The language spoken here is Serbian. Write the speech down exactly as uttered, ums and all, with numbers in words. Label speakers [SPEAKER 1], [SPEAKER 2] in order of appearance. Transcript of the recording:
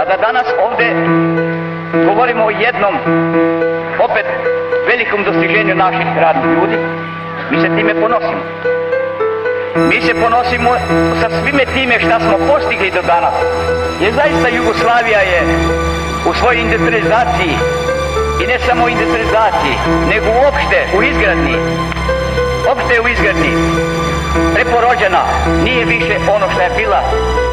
[SPEAKER 1] kada danas ovde govorimo o jednom, opet, velikom dostiženju naših radnih ljudi, mi se time ponosimo. Mi se ponosimo sa svime time šta smo postigli do danas. Jer zaista Jugoslavija je u svojoj industrializaciji, i ne samo u industrializaciji, nego uopšte u izgradnji, uopšte u izgradnji, preporođena, nije više ono što je bila